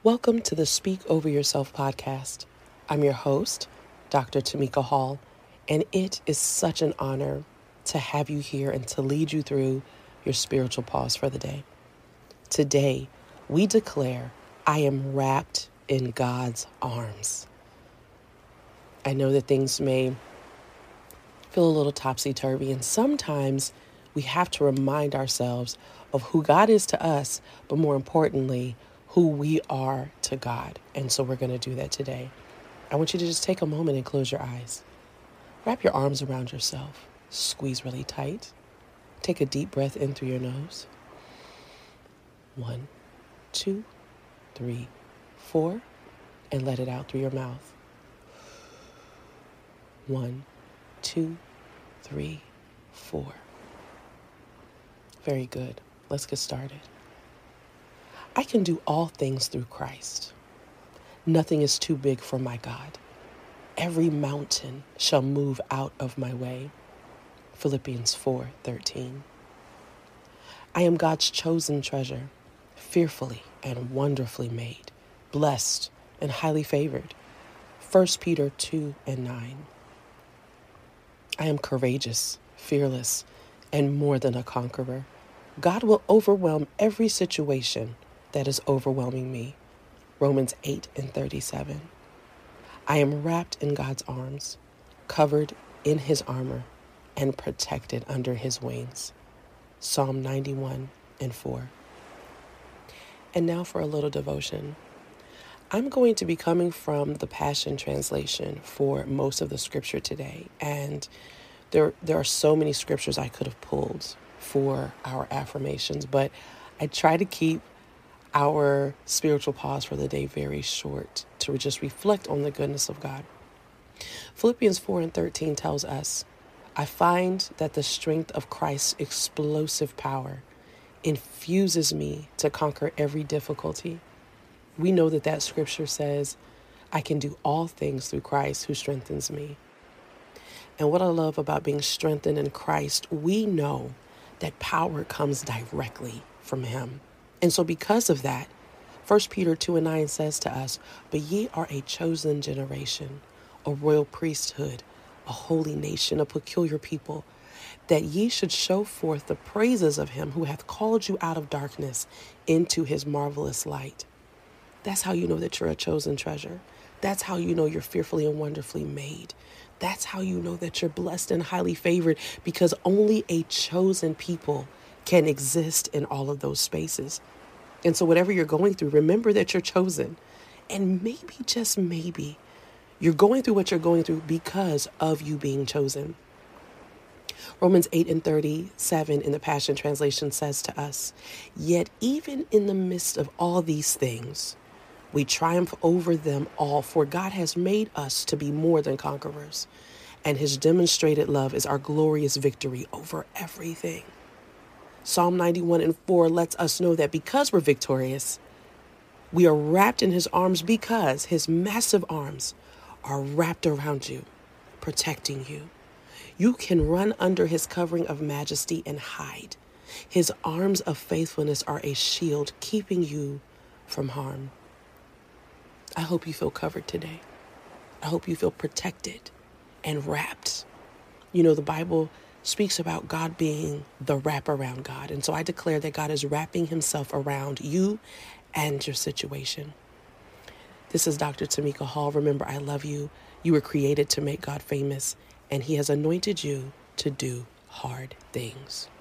Welcome to the Speak Over Yourself podcast. I'm your host, Dr. Tamika Hall, and it is such an honor to have you here and to lead you through your spiritual pause for the day. Today, we declare, I am wrapped in God's arms. I know that things may feel a little topsy-turvy, and sometimes we have to remind ourselves of who God is to us, but more importantly, who we are to God. And so we're going to do that today. I want you to just take a moment and close your eyes. Wrap your arms around yourself. Squeeze really tight. Take a deep breath in through your nose. 1, 2, 3, 4, and let it out through your mouth. 1, 2, 3, 4. Very good. Let's get started. I can do all things through Christ. Nothing is too big for my God. Every mountain shall move out of my way. Philippians 4:13. I am God's chosen treasure, fearfully and wonderfully made, blessed and highly favored. 1 Peter 2:9. I am courageous, fearless, and more than a conqueror. God will overwhelm every situation that is overwhelming me. Romans 8:37. I am wrapped in God's arms, covered in his armor, and protected under his wings. Psalm 91:4. And now for a little devotion. I'm going to be coming from the Passion Translation for most of the scripture today. And there are so many scriptures I could have pulled for our affirmations, but I try to keep our spiritual pause for the day very short to just reflect on the goodness of God. Philippians 4:13 tells us, I find that the strength of Christ's explosive power infuses me to conquer every difficulty. We know that scripture says, I can do all things through Christ who strengthens me. And what I love about being strengthened in Christ, we know that power comes directly from him. And so because of that, 1 Peter 2:9 says to us, but ye are a chosen generation, a royal priesthood, a holy nation, a peculiar people, that ye should show forth the praises of him who hath called you out of darkness into his marvelous light. That's how you know that you're a chosen treasure. That's how you know you're fearfully and wonderfully made. That's how you know that you're blessed and highly favored, because only a chosen people can exist in all of those spaces. And so whatever you're going through, remember that you're chosen. And maybe, just maybe, you're going through what you're going through because of you being chosen. Romans 8:37 in the Passion Translation says to us, yet even in the midst of all these things, we triumph over them all, for God has made us to be more than conquerors, and his demonstrated love is our glorious victory over everything. Psalm 91:4 lets us know that because we're victorious, we are wrapped in his arms because his massive arms are wrapped around you, protecting you. You can run under his covering of majesty and hide. His arms of faithfulness are a shield keeping you from harm. I hope you feel covered today. I hope you feel protected and wrapped. You know, the Bible speaks about God being the wraparound God. And so I declare that God is wrapping himself around you and your situation. This is Dr. Tamika Hall. Remember, I love you. You were created to make God famous, and he has anointed you to do hard things.